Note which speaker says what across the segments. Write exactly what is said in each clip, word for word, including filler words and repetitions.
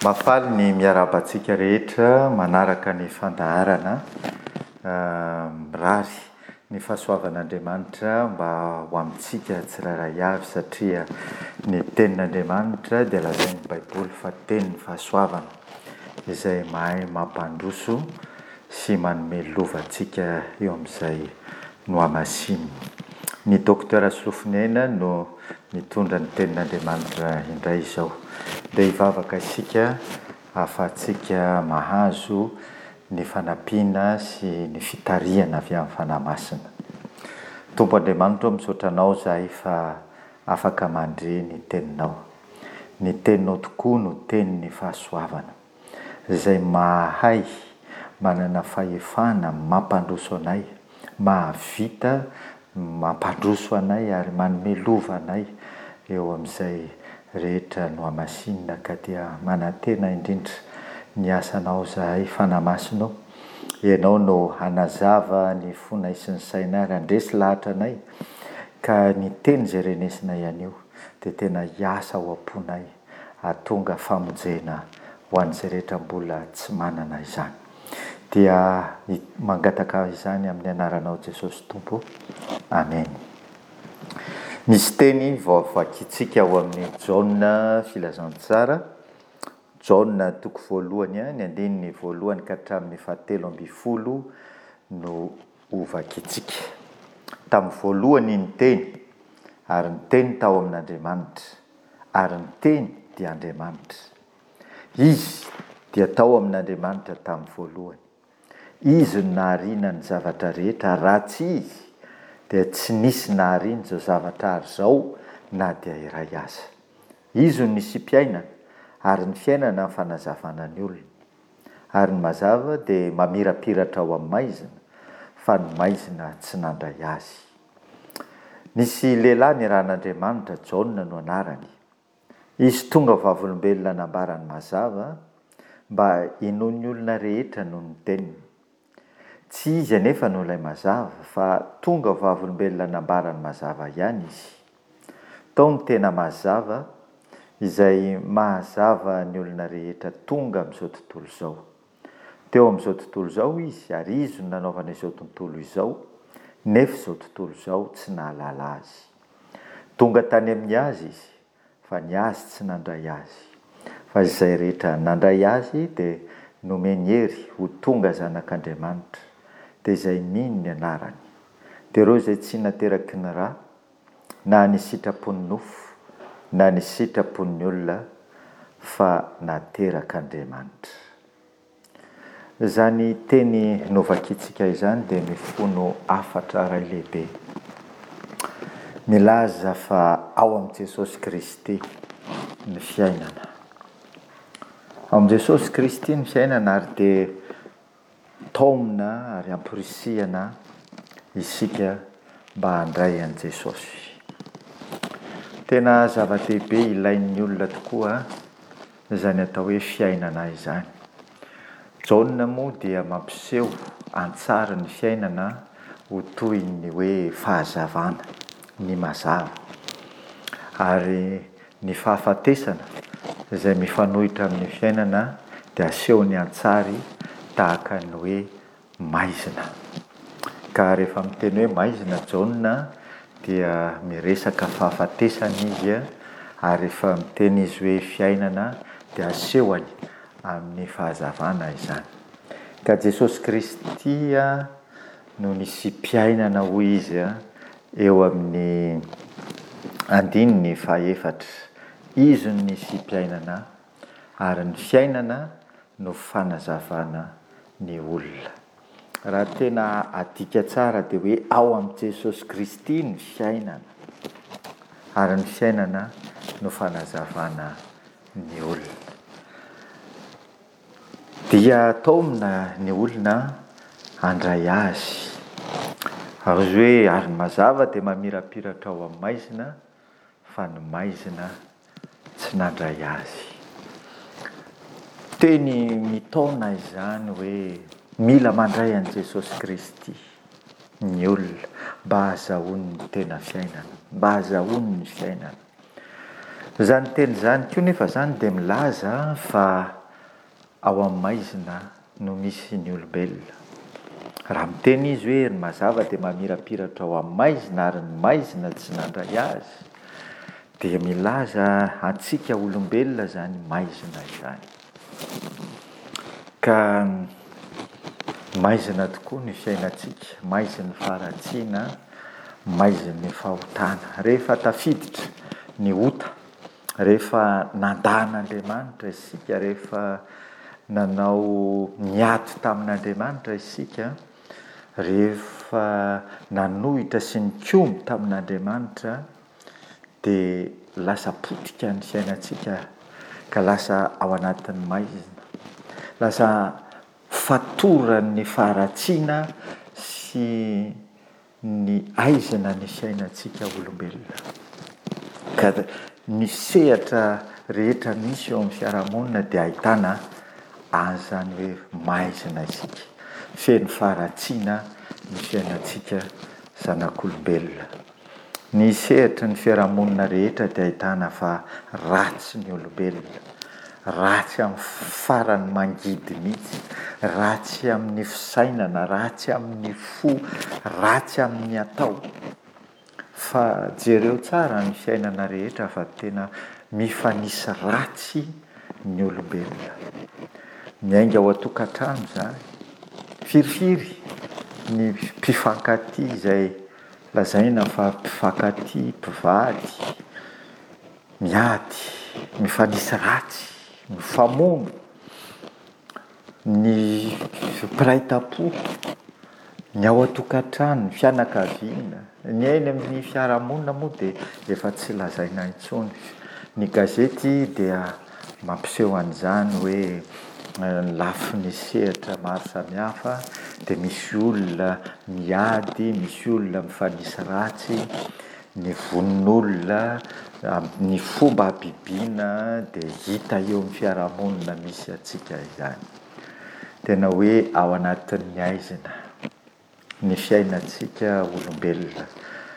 Speaker 1: Mafaly ny miarabantsika rehetra manaraka ny fandaharana mirary ny fahasoavan'Andriamanitra mba ho amintsika tsiraray avy satria ny tenin'Andriamanitra dia lazain'ny Baiboly fa tenin'ny fahasoavana izay mahay mampandroso sy manome lovantsika eo amin'izay nohamasinina. Ny Docteur Solofinena no mitondra ny tenin'Andriamanitra indray izao. Dia hivavaka isika ahafahantsika mahazo ny fanampiana sy ny fitariana avy amin'ny fanahy masina. Tompo Andriamanitra, misaotra anao izahay fa afaka mandre ny teninao. Ny teninao tokoa no tenin'ny fahasoavana izay mahay manana fahefana mampandroso anay, mahavita mampandroso anay ary manome lova anay eo amin'izay rehetra no hamasinina ka dia manantena indrindra ny asanao izahay fanahy masina. Ianao no hanazava ny fonaisin'ny sainay ary handresy lahatra anay ka ny teny izay renesinay anio dia tena hiasa ao am-ponay hahatonga famonjena ho an'izay rehetra mbola tsy manana izany. Dia mangataka izany amin'ny anaranao Jesosy Tompo. Amen. Misy teny vaovakitsika ao amin'ny Jaona filazantsara, Jaona toko voalohany, ny andininy voalohany ka hatramin'ny fahatelo ambin'ny folo no hovakitsika. Tamin'ny voalohany ny teny, ary ny teny tao amin'Andriamanitra, ary ny teny dia Andriamanitra. Izy dia tao amin'Andriamanitra tamin'ny voalohany. Izy no nahariana ny zavatra rehetra, raha tsy izy dia tsy nisy nahariana izao zavatra ary izao na dia iray aza. Izy no nisy mpiainana, ary ny fiainana ny fanazavana ny olona. Ary ny mazava dia mamirapiratra ao amin'ny maizina, fa ny maizina tsy nandray azy. Nisy lehilahy niarahan'Andriamanitra, Jaona no anarany. Izy tonga vavolombelona nambarany mazava mba hinoany olona rehetra no ny teniny. Tsy izy anefa no ilay mazava, fa tonga vavolombelona nambarany mazava ihany izy. Tao ny tena mazava izay mahazava ny olona rehetra tonga amin'izao tontolo izao. Teo amin'izao tontolo izao izy, ary izy no nanaovana izao tontolo izao, nefa izao tontolo izao tsy nahalala azy. Tonga tany amin'ny azy izy, fa ny azy tsy nandray azy. Fa izay rehetra nandray azy dia nomeny hery ho tonga zanak'Andriamanitra, dia izay mino ny anarany. Dia ireo izay tsy nateraky ny rà, na ny sitrapon'ny nofo, na ny sitrapon'ny olona, fa naterak'Andriamanitra. Izany teny novakitsika izany dia mifono hafatra iray lehibe. Milaza fa ao amin'i Jesosy Kristy ny fiainana. Ao amin'i Jesosy Kristy ny fiainana ary dia taomina ary amporisihana isika mba handray an'i Jesosy. Tena zava-dehibe ilain'ny olona tokoa izany atao hoe fiainana izany. Jaona moa dia mampiseho antsara ny fiainana ho toy ny hoe fahazavana, ny mazava. Ary ny fahafatesana izay mifanohitra amin'ny fiainana dia asehony antsary tahaka ny hoe maizina. Ka rehefa miteny hoe maizina Jaona dia miresaka fahafatesana izy, ary rehefa miteny izy hoe fiainana dia asehony amin'ny fahazavana izany. Ka Jesosy Kristy no nisy mpiainana hoy izy eo amin'ny andininy fahaefatra. Izy no nisy mpiainana, ary ny fiainana no fanazavana ny olona. Raha tena adika tsara dia hoe ao amin'i Jesosy Kristy ny fiainana, ary ny fiainana no fanazavana ny olona. Dia taomina ny olona handray azy. Ary hoe ary ny mazava dia mamirapiratra ao amin'ny maizina, fa ny maizina tsy nandray azy. Teny mitaona izany hoe mila mandray an'i Jesosy Kristy ny olona mba hahazoany ny tena fiainana, mba hahazoany ny fiainana. Zany teny zany koa nefa zany dia milaza fa ao amin'ny maizina no misy ny olombelona. Raha miteny izy hoe ry mazava dia mamirapiratra ao amin'ny maizina ary ny maizina tsy nandray azy, dia milaza antsika olombelona zany maizina izany. Ka maizina tokoa ny fiainantsika, maizina faharatsiana, maizina ny fahotana. Rehefa tafiditra ny ota, rehefa nandahan'Andriamanitra isika, rehefa nanao niato tamin'Andriamanitra isika, rehefa nanohitra sy nikomy tamin'Andriamanitra, dia lasa potika ny fiainantsika ka lasa ao anatin'ny maizina. Lasa fatoran'ny faharatsiana sy ny aizina ny fiainantsika olombelona. Ka ny sehatra rehetra misy eo amin'ny fiarahamonina dia ahitana an'izany hoe maizina isika. Feno faharatsiana ny fiainantsika zanak'olombelona. Ny sehatra ny fiarahamonina rehetra dia ahitana fa ratsy ny olombelona. Ratsy amin'ny farany mangidy mihitsy, ratsy amin'ny fisainana, ratsy amin'ny fo, ratsy amin'ny atao. Fa jereo tsara ny fiainana rehetra fa tena mifanisy ratsy ny olombelona. Miainga ao an-tokantrano zany, firifiry ny mpifankatia izay lazaina fa mpifankatia mpivady, miady, mifanisy ratsy, mifamono, ny mpiraitam-po, ny ao an-tokantrano, ny fianakaviana, ny eny amin'ny fiarahamonina moa dia efa tsy lazaina intsony. Ny gazety dia mampiseho an'izany hoe lafy ny sehatra maro samihafa dia misy olona miady, misy olona mifanisy ratsy, ny vonin'olona, ny fomba habibiana dia hita eo amin'ny fiarahamonina misy antsika izany. Tena hoe ao anatin'ny aizina ny fiainantsika olombelona.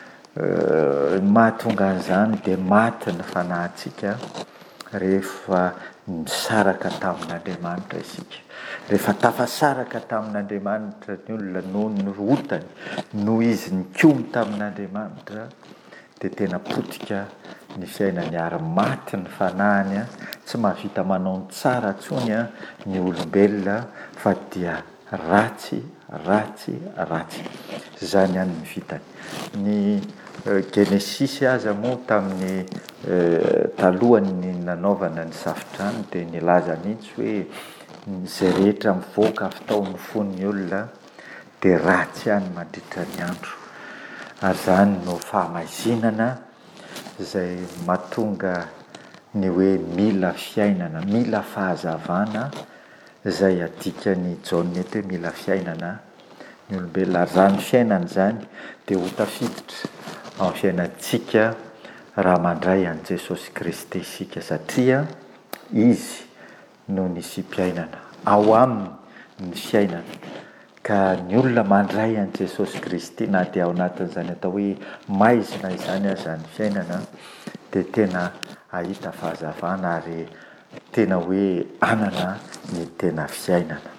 Speaker 1: Mahatonga an'izany dia maty ny fanahintsika rehefa nisaraka tamin'Andriamanitra isika. Rehefa tafasaraka tamin'Andriamanitra ny olona noho ny otany, noho izy nikomy tamin'Andriamanitra, dia tena potika ny fiainany ary maty ny fanahiny. Tsy mahavita manao ny tsara intsony ny olombelona fa dia ratsy, ratsy, ratsy. Izany ihany ny vitany. Ny Genesisy aza moa tamin'ny talohany nanaovana ny safitrano dia nilaza mihitsy hoe izay rehetra mivoaka avy tao ny fon'ny olona dia ratsy ihany mandritra ny andro. Ary izany no fahamaizinana izay mahatonga ny hoe mila fiainana, mila fahazavana izay adikany Jaona eto hoe mila fiainana ny olombelona. Ary izany fiainana izany dia ho tafiditra amin'ny fiainantsika raha mandray an'i Jesosy Kristy isika satria izy no nisy mpiainana. Ao aminy ny fiainana. Ka ny olona mandray an'i Jesosy Kristy na dia ao anatin'izany atao hoe maizina izany aza ny fiainana dia tena ahita fahazavana ary tena hoe anana ny tena fiainana.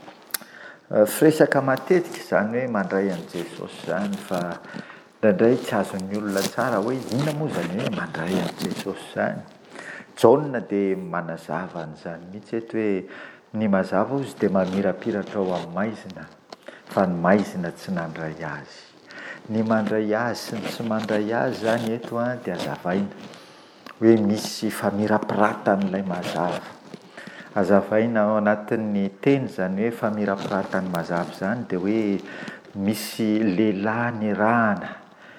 Speaker 1: Firesaka matetika izany hoe mandray an'i Jesosy izany fa indraindray tsy azon'ny olona tsara hoe inona moa izany hoe mandray an'i Jesosy izany. Jaona dia manazava an'izany mihitsy eto hoe ny mazava izy dia mamirapiratra ao amin'ny maizina fa ny maizina tsy nandray azy. Ny mandray azy sy ny tsy mandray azy izany eto dia azavaina hoe misy famirapiratana mazava. Azavaina ao anatin'ny teny izany hoe famirapiratana mazava izany dia hoe misy lehilahy nirahana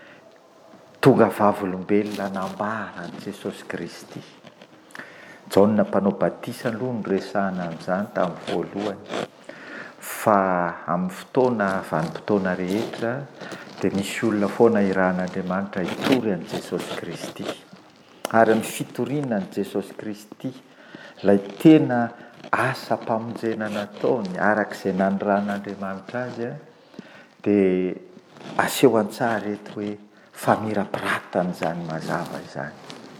Speaker 1: tonga vavolombelona nambara an'i Jesosy Kristy. Jaona mpanao batisa aloha no resahana amin'izany tamin'ny voalohany. Fa amin'ny fotoana vanim-potoana rehetra dia misy olona foana irahan'Andriamanitra hitory an'i Jesosy Kristy. Ary ny fitoriana an'i Jesosy Kristy, ilay tena asa-pamonjena nataony arak'izay nanirahan'Andriamanitra azy, dia aseho an-tsara eto hoe famirapiratana izany mazava izany.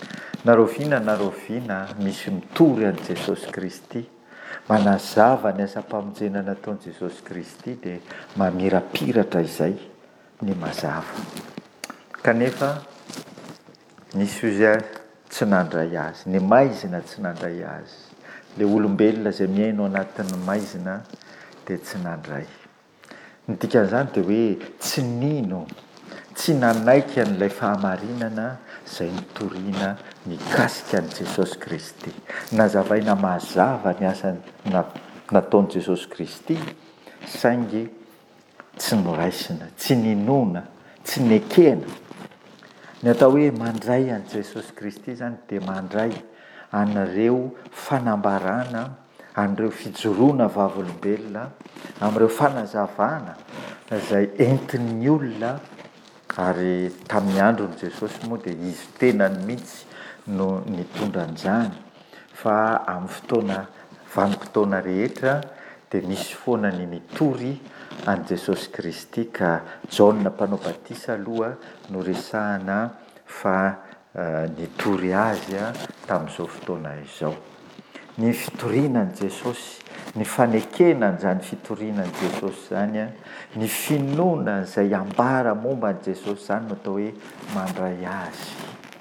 Speaker 1: Naroviana naroviana misy mitory an' Jesosy Kristy, manazava ny asa-pamonjena nataon'i Jesosy Kristy dia mamirapiratra izay ny mazava. Kanefa nisy izay tsy nandray azy, ny maizina tsy nandray azy. Ilay olombelona izay miaino anatin'ny maizina dia tsy nandray. Ny dikan'izany dia hoe tsy nino, tsy nanaiky an'ilay fahamarinana izay nitoriana mikasika an'i Jesosy Kristy. Nazavaina mazava ny asa nataon'i Jesosy Kristy, saingy tsy noraisina, tsy ninona, tsy nekena. Ny atao hoe mandray an'i Jesosy Kristy zany dia mandray an'ireo fanambarana, an'ireo fijoroana vavolombelona, amin'ireo fanazavana izay entin'ny olona. Ary tamin'ny andron'i Jesosy moa dia izy tenany mihitsy no nitondra an'izany. Fa amin'ny fotoana vanim-potoana rehetra dia misy foana ny mitory an'i Jesosy Kristy, ka Jaona mpanao batisa aloha no resahana fa uh, nitory azy tamin'izao fotoana izao. Ny fitorianan'i Jesosy, ny fanekenany izany fitorianan'i Jesosy zany, ny finoana izay ambara momba an'i Jesosy zany no atao hoe mandray azy.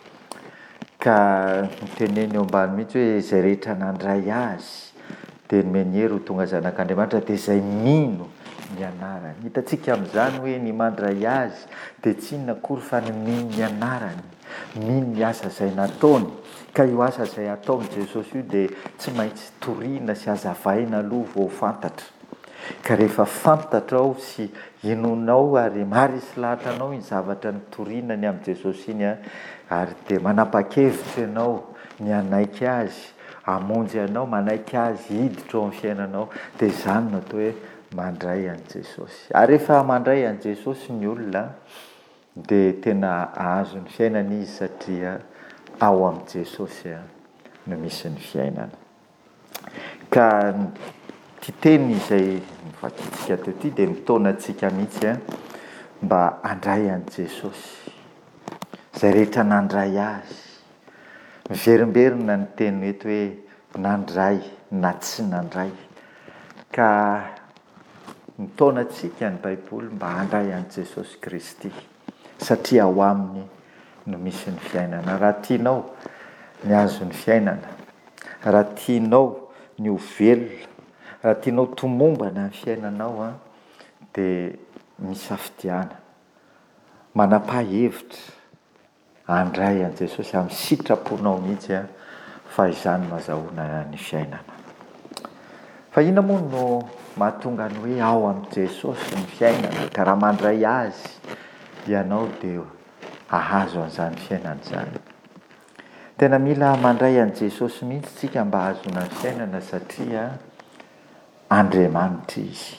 Speaker 1: Ka niteneny eo ambany mihitsy hoe izay rehetra nandray azy dia meniero tonga zanak'Andriamanitra dia izay mino ny anarany. Hitantsika amin'izany hoe ny mandray azy dia tsy inona akory fa ny mino ny anarany, mino ny asa izay nataony. Ka io asa izay ataon'i Jesosy io dia tsy maintsy toriana sy hazavaina aloha vao fantatra. Ka rehefa fantatrao sy inonao ary marisy lahatra anao ny zavatra nitorianany amin'i Jesosy iny, ary dia manapa-kevitra ianao ny anaiky azy, hamonjy anao, manaiky azy hiditra ao amin'ny fiainanao, dia izany no atao hoe mandray an'i Jesosy. Ary rehefa mandray an'i Jesosy ny olona dia tena ahazo ny fiainana izy, satria ao amin'i Jesosy no misy ny fiainana. Ka ty teny izay mivakintsika teo ty dia mitaona antsika mihitsy mba handray an'i Jesosy, izay rehetra nandray azy. Miverimberina ny teny eto hoe nandray na tsy nandray. Ka mitaona antsika ny Baiboly mba handray an'i Jesosy Kristy, satria ao aminy no misy ny fiainana. Raha tianao ny azo ny fiainana, raha tianao ny ho velona, raha tianao tomombana ny fiainanao, dia misafidiana, manapa-hevitra handray an'i Jesosy amin'ny sitraponao mihitsy fa izany mahazahoana ny fiainana. Fa inona moa no mahatonga ny hoe ao amin'i Jesosy ny fiainana? Ka raha mandray azy ianao dia ahazo an'izany fiainana izany. Tena mila mandray an'i Jesosy mihitsy tsika mba ahazona ny fiainana, satria Andriamanitra izy.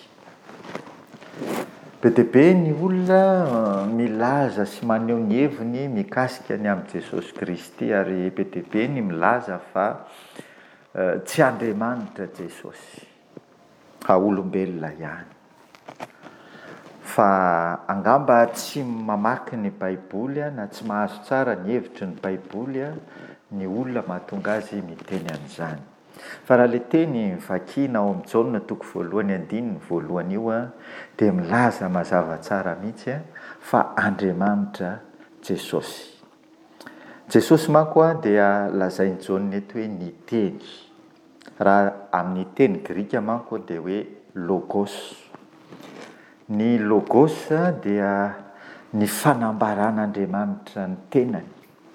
Speaker 1: Be dia be ny olona milaza sy maneho ny heviny mikasika ny amin'i Jesosy Kristy, ary be dia be ny milaza fa uh, tsy Andriamanitra Jesosy, fa olombelona ihany. Fa angamba tsy mamaky ny Baiboly na tsy mahazo tsara ny hevitry ny Baiboly ny olona mahatonga azy miteny an'izany. Fa raha le teny vakiana ao amin'ny Jaona toko voalohany andininy voalohany io dia milaza mazava tsara mihitsy fa Andriamanitra Jesosy. Jesosy manko dia lazainy Jaona eto hoe ny teny. Raha amin'ny teny Grika manko dia hoe logos. Ny logos dia ny fanambaran'Andriamanitra ny tenany.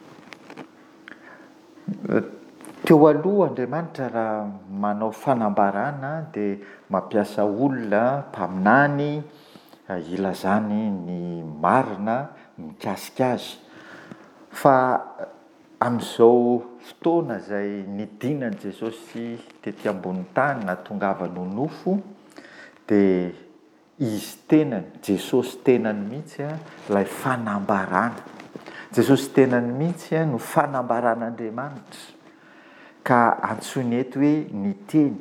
Speaker 1: Teo aloha Andriamanitra raha manao fanambarana dia mampiasa olona mpaminany ilazany ny marina mikasika azy. Fa amin'izao fotoana izay nidinan Jesosy tety ambony tany natongavany ho nofo, dia izy tenany, Jesosy tenany mihitsy ilay fanambarana. Jesosy tenany mihitsy no fanambaran'Andriamanitra. Ka antsoiny eto hoe ny teny.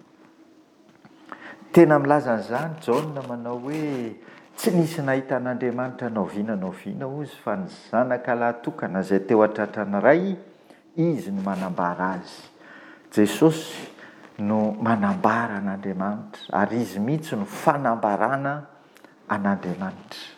Speaker 1: Tena milaza an'izany Jaona manao hoe tsy nisy nahita an'Andriamanitra naoviana naoviana hozy, fa ny zanaka lahatokana izay teo an-tratrany iray, izy no manambara azy. Jesosy no manambara an'Andriamanitra ary izy mihitsy no fanambarana an'Andriamanitra.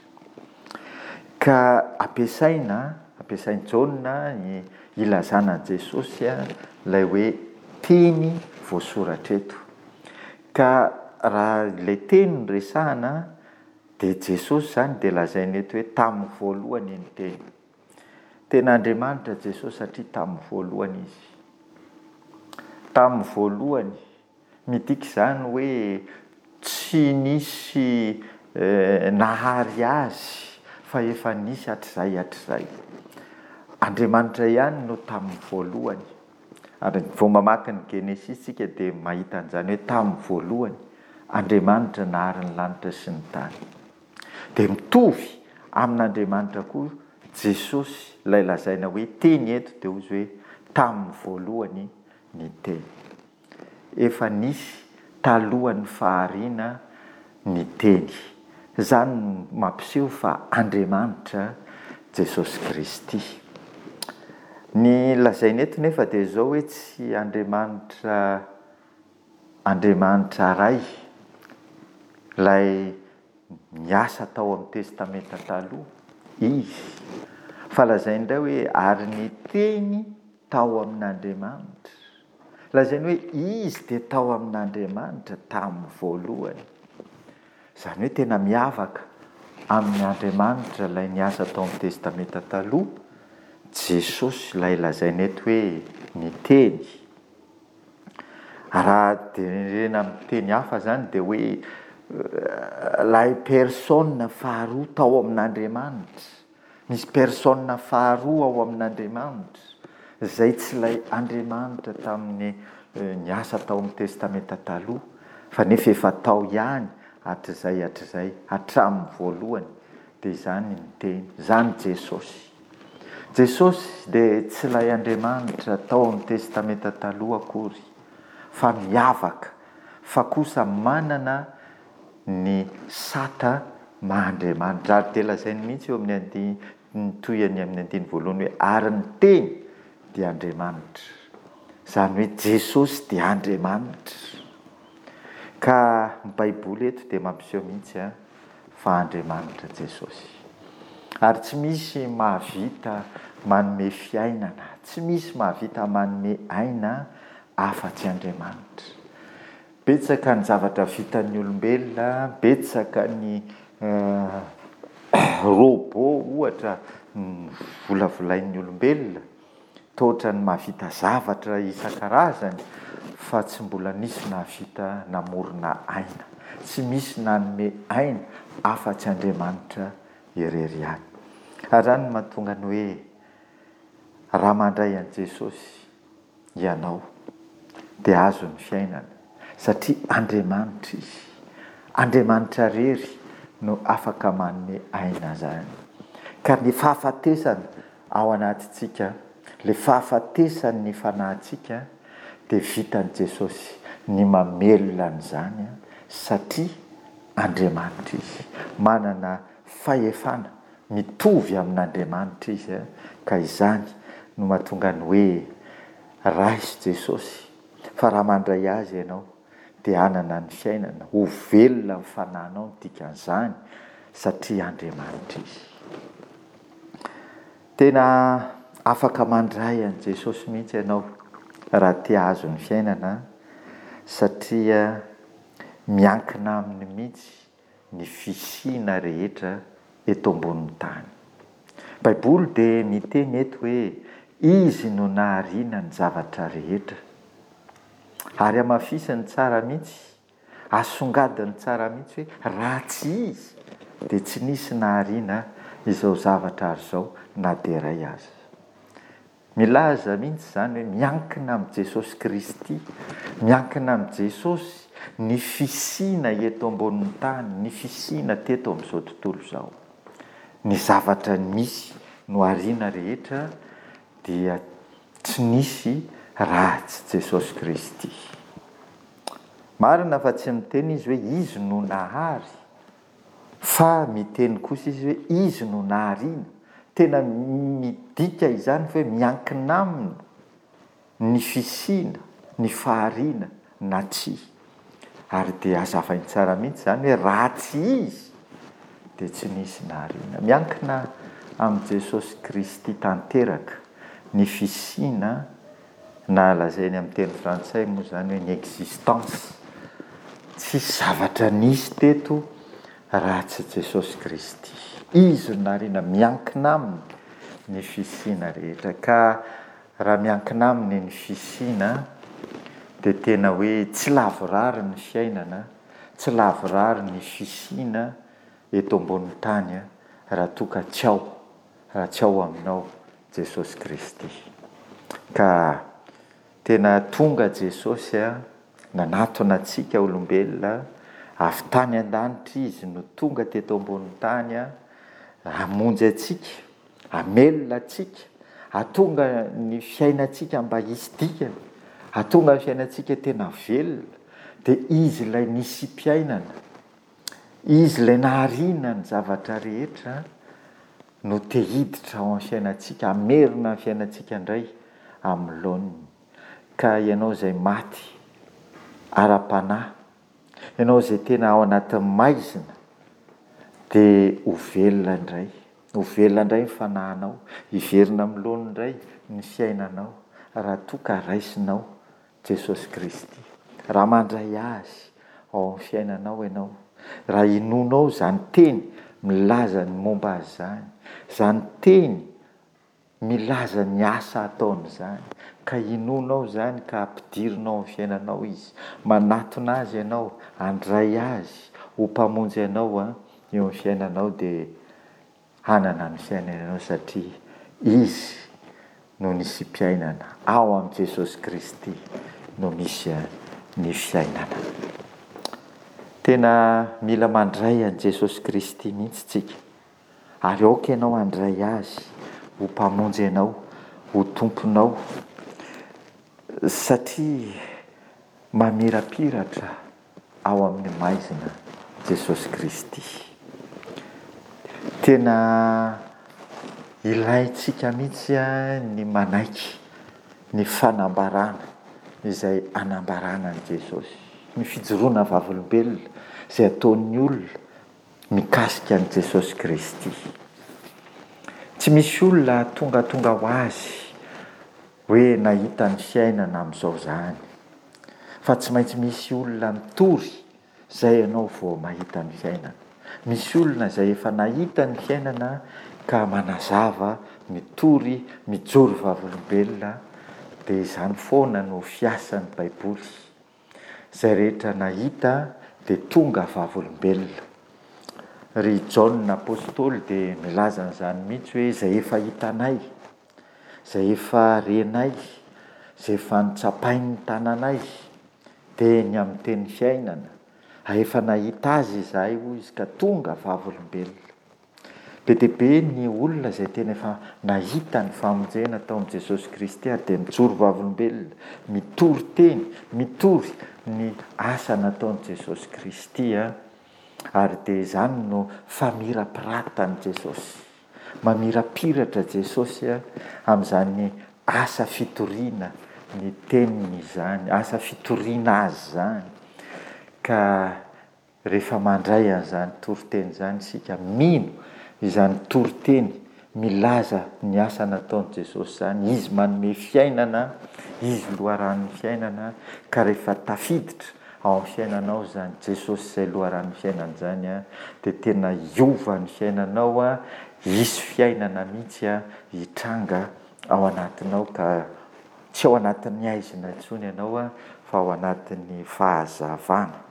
Speaker 1: Ka ampiasaina ampiasainy Jaona ilazana Jesosy ilay hoe teny voasoratra eto. Ka raha ilay teny no resahana dia Jesosy zany dia lazainy eto hoe tamin'ny voalohany ny teny. Ten'Andriamanitra Jesosy satria tamin'ny voalohany izy. Tamin'ny voalohany midika izany hoe tsy nisy eh, nahary azy fa efa nisy hatrizay hatrizay. Andriamanitra ihany no tamin'ny voalohany. Ary vao mamaky ny Genesis tsika dia mahita an'izany hoe tamin'ny voalohany Andriamanitra nahary ny lanitra sy ny tany. Dia mitovy amin'Andriamanitra koa Jesosy ilay lazaina hoe teny eto dia hozy hoe tamin'ny voalohany ny teny. Efa nisy talohan'ny fahariana ny teny. Zany mampiseho fa Andriamanitra Jesosy Kristy. Ny lazaina eto nefa dia zao hoe tsy Andriamanitra Andriamanitra ray lay niasa tao amin'ny testamenta taloha izy, fa lazainy indray hoe ary ny teny tao amin'Andriamanitra. Lazainy hoe izy dia tao amin'Andriamanitra tamin'ny voalohany. Izany hoe tena miavaka amin'ny Andriamanitra ilay niasa tao amin'ny testamenta taloha, Jesosy ilay lazainy eto hoe ny teny. Raha tenenena amin'ny teny hafa zany dia hoe ilay personne faharoa tao amin'Andriamanitra. Misy personne faharoa ao amin'Andriamanitra. Izay tsy ilay Andriamanitra tamin'ny niasa tao amin'ny testamenta taloha, fa nefa efa tao ihany hatrizay hatrizay hatramin'ny voalohany. Dia izany ny teny, izany Jesosy. Jesosy dia tsy ilay Andriamanitra tao amin'ny testamenta taloha akory, fa miavaka, fa kosa manana ny sata maha-Andriamanitra. Ary dia lazainy mihitsy eo amin'ny andiny ny toyany amin'ny andiny voalohany hoe ary ny teny dia Andriamanitra. Izany hoe Jesosy dia Andriamanitra. Ka ny Baiboly eto dia mampiseho mihitsy fa Andriamanitra Jesosy. Ary tsy misy mahavita manome fiainana, tsy misy mahavita manome aina afa-tsy Andriamanitra. Betsaka ny zavatra vitan'ny olombelona, betsaka ny uh, robot ohatra volavolain'ny olombelona, totra ny mahavita zavatra isan-karazany, fa tsy mbola nisy nahavita namorona aina. Tsy misy nanome aina afa-tsy Andriamanitra irery ihany. Ary zany no mahatonga ny hoe raha mandray an'i Jesosy ianao dia azo ny fiainana, satria Andriamanitra izy. Andriamanitra rery no afaka manome aina zany. Ka ny fahafatesana ao anatintsika, le fahafatesany fanahintsika dia vitan'i Jesosy ny mamelona an'izany, satria Andriamanitra izy. Manana fahefana mitovy amin'Andriamanitra izy, ka izany no mahatonga ny hoe raisy Jesosy. Fa raha mandray azy ianao dia hanana ny fiainana, ho velona ny fanahinao ny dikan'izany, satria Andriamanitra izy. Tena afaka mandray an'i Jesosy mihitsy ianao raha tia azo ny fiainana, satria miankina aminy mihitsy ny fisiana rehetra eto ambonin'ny tany. Baiboly dia miteny eto hoe izy no nahariana ny zavatra rehetra. Ary amafisany tsara mihitsy, asongadiny tsara mihitsy hoe raha tsy izy dia tsy nisy nahariana izao zavatra ary izao na dia iray aza. Milaza mihitsy izany hoe miankina amin'ny Jesosy Kristy, miankina amin'ny Jesosy ny fisiana eto ambonin'ny tany, ny fisiana teto amin'izao tontolo izao. Ny zavatra misy no hariana rehetra dia tsy nisy raha tsy Jesosy Kristy. Marina fa tsy miteny izy hoe izy no nahary, fa miteny kosa izy hoe izy no nahariana. Tena midika izany hoe miankina aminy ny fisina ny fahariana na tsy, ary dia azavainy tsara mihitsy zany hoe raha tsy izy dia tsy nisy nahariana. Miankina amin'i Jesosy Kristy tanteraka ny fisina, na lazainy amin'ny teny frantsay moa zany hoe ny existence, tsisy zavatra nisy teto raha tsy Jesosy Kristy. Izy no nahariana, miankina aminy ny fisina rehetra. Ka raha miankina aminy ny fisina dia tena hoe tsy lavorary ny fiainana, tsy lavorary ny fisina eto ambony tany raha toa ka tsy ao, raha tsy ao aminao Jesosy Kristy. Ka tena tonga Jesosy a nanatona antsika olombelona avy tany an-danitra, izy no tonga teto ambony tany a hamonjy antsika, hamelona antsika, hatonga ny fiainantsika mba hisy dikany, hatonga ny fiainantsika tena velona. Dia izy ilay nisy mpiainana, izy ilay nahariana ny zavatra rehetra no te hiditra ao amin'ny fiainantsika, hamerina ny fiainantsika indray amin'ny laoniny. Ka ianao izay maty ara-panahy, ianao izay tena ao anatin'ny maizina, dia ho velona indray, ho velona indray ny fanahinao, hiverina amin'ny laoniny indray ny fiainanao raha toa ka raisinao Jesosy Kristy. Raha mandray azy ao amin'ny fiainanao ianao, raha inonao izany teny milaza ny momba azy zany, izany teny milaza ny asa ataony zany, ka inonao zany ka ampidirinao amin'ny fiainanao izy, manatona azy ianao, handray azy ho mpamonjy ianao a eo amin'ny fiainanao, dia hanana ny fiainanao satria izy no nisy mpiainana. Ao amin'ny Jesosy Kristy no misy ny fiainana. Tena mila mandray an'i Jesosy Kristy mihitsy tsika, ary aoka ianao handray azy ho mpamonjy ianao, ho tomponao, satria mamirapiratra ao amin'ny maizina Jesosy Kristy. Tena ilaintsika mihitsy ny manaiky ny fanambarana izay anambarana an'i Jesosy, ny fijoroana vavolombelona izay ataon'ny olona mikasika an'i Jesosy Kristy. Tsy misy olona tonga tonga ho azy hoe nahita ny fiainana amin'izao zany, fa tsy maintsy misy olona mitory izay ianao vao mahita ny fiainana. Misy olona izay efa nahita ny fiainana ka manazava, mitory, mijoro vavolombelona, dia izany foana no fiasan'ny Baiboly. Izay rehetra nahita dia tonga vavolombelona. Ry Jaona apôstôly dia milaza an'izany mihitsy hoe izay efa hitanay, izay efa renay, izay efa nitsapain'ny tananay dia ny amin'ny teny fiainana, efa nahita azy izahay hoy izy ka tonga vavolombelona. Be dia be ny olona izay tena efa nahita ny famonjena taon'i Jesosy Kristy dia mijoro vavolombelona, mitory teny, mitory ny asa nataon'i Jesosy Kristy a, ary dia izany no famirapiratany Jesosy, mamirapiratra Jesosy a amin'izany asa fitoriana ny teniny izany, asa fitoriana azy zany. Ka rehefa mandray an'izany toriteny zany isika, mino izany toriteny milaza ny asa nataon'i Jesosy zany, izy manome fiainana, izy loharan'ny fiainana. Ka rehefa tafiditra ao amin'ny fiainanao zany Jesosy izay loharan'ny fiainana zany a, dia tena hiova ny fiainanao a, hisy fiainana mihitsy a hitranga ao anatinao, ka tsy ao anatin'ny aizina intsony ianao a, fa ao anatin'ny fahazavana.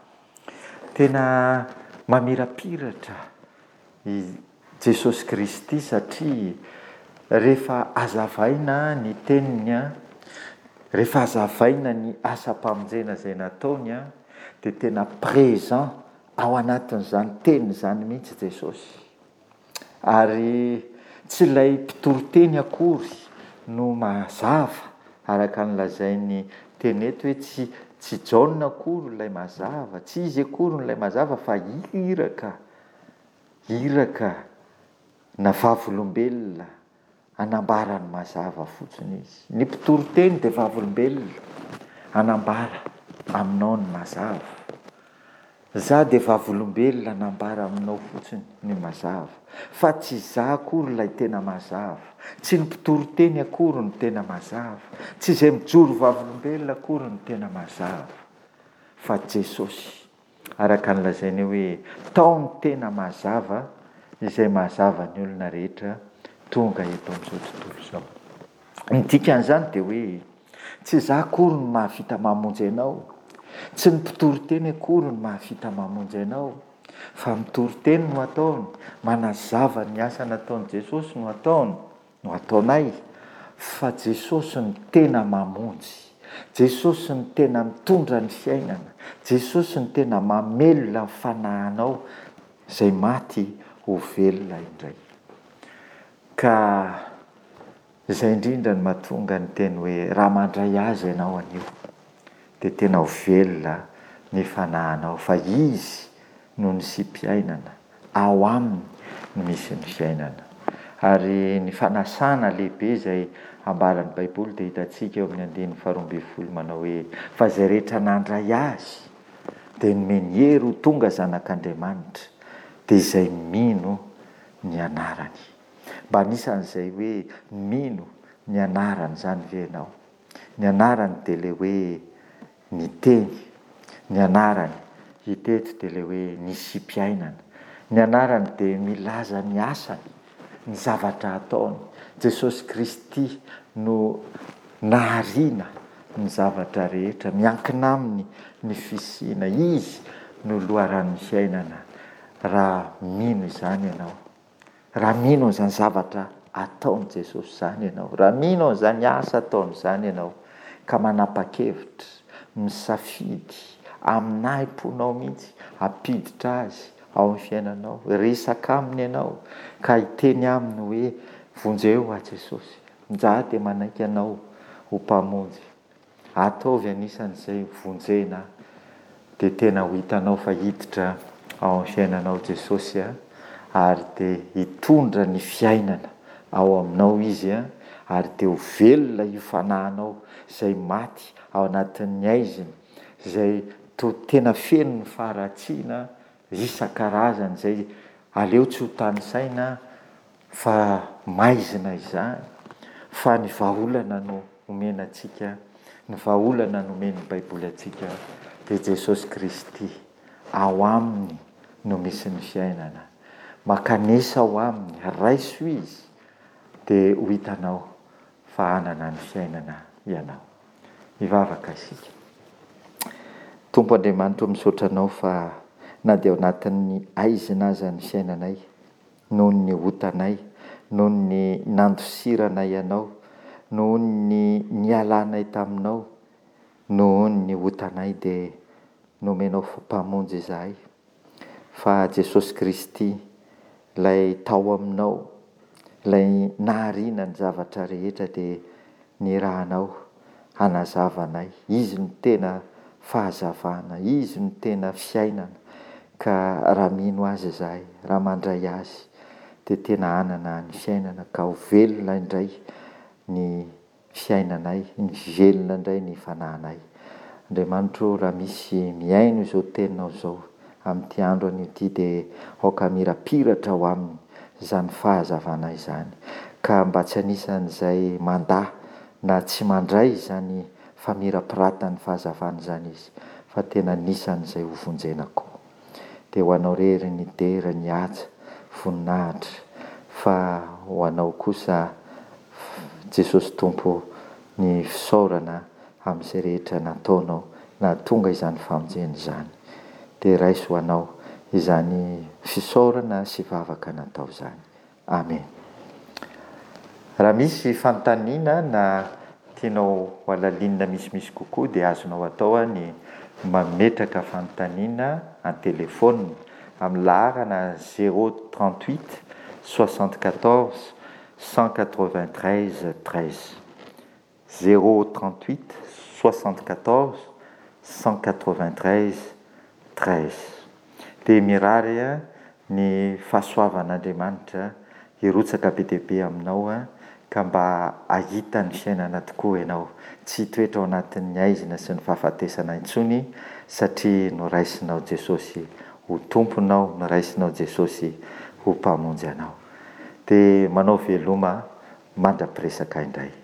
Speaker 1: Tena mamirapiratra i Jesosy Kristy satria rehefa azavaina ny teniny a, rehefa azavaina ny asa-pamonjena izay nataony a, dia tena présent ao anatin'izany teniny izany mihitsy Jesosy. Ary tsy ilay mpitori-teny akory no mazava, araka ny lazainy teny eto hoe tsy tsy Jaona akory ilay mazava, tsy izy akory ilay mazava, fa iraka, iraka na vavolombelona anambara ny mazava fotsiny izy. Ny mpitoro teny dia vavolombelona, anambara aminao ny mazava. Za dia vavolombelona anambara aminao fotsiny ny mazava, fa tsy za akory ilay tena mazava, tsy ny mpitoro teny akory ny tena mazava, tsy izay mijoro vavolombelona akory ny tena mazava, fa Jesosy. Araka ny lazainy hoe tao ny tena mazava izay mazava ny olona rehetra tonga eto amin'izao tontolo izao. Ny dikan'izany dia hoe tsy za akory ny mahavita mamonjy anao, tsy ny mpitoro teny akory ny mahavita mamonjy anao, fa mitoro teny no ataony, manazava ny asa nataon'i Jesosy no ataony, no ataonay, fa Jesosy ny tena mamonjy, Jesosy ny tena mitondra ny fiainana, Jesosy ny tena mamelona ny fanahinao izay maty ho velona indray. Ka izay indrindra ny mahatonga ny teny hoe raha mandray azy ianao anio dia tena ho velona ny fanahinao, fa izy no ny simpiainana, ao aminy no misy ny fiainana. Ary ny fanasana lehibe izay ambaran'ny Baiboly dia hitantsika eo amin'ny andininy faharoa ambin'ny folo manao hoe fa izay rehetra nandray azy dia nomeny hery ho tonga zanak'Andriamanitra, dia izay mino ny anarany. Mba anisan'izay hoe mino ny anarany izany ve ianao? Ny anarany dia ilay hoe ny teny, ny anarany hiteto dia ilay hoe ny simpiainana, ny anarany dia milaza ny asany, ny zavatra ataony. Jesosy Kristy no nahariana ny zavatra rehetra, miankina aminy ny fisiana, izy no loharan'ny fiainana. Raha mino izany ianao, raha mino izany zavatra ataony Jesosy izany ianao, raha mino izany asa ataony izany ianao, ka manapa-kevitra, misafidy aminahy ponao mihitsy hampiditra azy ao amin'ny fiainanao, resaka aminy ianao, ka hiteny aminy hoe vonjeo a Jesosy, za dia manaiky anao ho mpamonjy, ataovy anisan'izay vonjena, dia tena ho hitanao fa hiditra ao amin'ny fiainanao Jesosy a, ary dia hitondra ny fiainana ao aminao izy a, ary dia ho velona io fanahinao izay maty ao anatin'ny aiziny, izay to tena feno ny faharatsiana isan-karazany izay aleo tsy ho tany saina fa maizina izany, fa ny vahaolana no omena antsika, ny vahaolana no omeny Baiboly antsika dia Jesosy Kristy. Ao aminy no misy ny fiainana, makanesa ao aminy, raiso izy dia ho hitanao fa anana ny fiainana ianao. Hivavaka isika. Tompo Andriamanitra, misaotra anao fa na dia ao anatin'ny aizina aza ny fiainanay, noho ny hotanay, noho ny nandosiranay ianao, noho ny nialanay taminao, noho ny hotanay dia nomenao mpamonjy izahay. Fa Jesosy Kristy, ilay tao aminao, ilay nahariana ny zavatra rehetra dia nirahanao hanazavanay. Izy no tena fahazavana, izy no tena fiainana. Ka raha mino azy izahay, raha mandray azy, dia tena hanana ny fiainana, ka ho velona indray ny fiainanay, ny velona indray ny fanahinay. Andriamanitro, raha misy miaino izao teninao izao amin'ity andro an'ity dia aoka mirapiratra ao aminy izany fahazavana izany, ka mba tsy anisan'izay mandahy na tsy mandray izany famirapiratany fahazavana izany izy, fa tena anisan'izay ho vonjenako. Dia ho anao rery ny dera, ny haja, voninahitra, fa ho anao kosa Jesosy Tompo ny fisaorana amin'izay rehetra nataonao na tonga izany famonjena izany. Dia raiso ho anao izany fisaorana sy vavaka natao izany. Amen. Raha misy fanontaniana na tianao ho alalinina misimisy kokoa dia azonao atao ny mametraka fanontaniana an-telefona amin'ny laharana zéro trente-huit soixante-quatorze cent quatre-vingt-treize treize. zéro trente-huit soixante-quatorze cent quatre-vingt-treize treize. Dia mirary ny fahasoavan'Andriamanitra hirotsaka be dia be aminao a, ka mba ahita ny fiainana tokoa ianao, tsy hitoetra ao anatin'ny aizina sy ny fahafatesana intsony satria noraisinao Jesosy ho tomponao, noraisinao Jesosy ho mpamonjy anao. Dia manao veloma mandra-piresaka indray.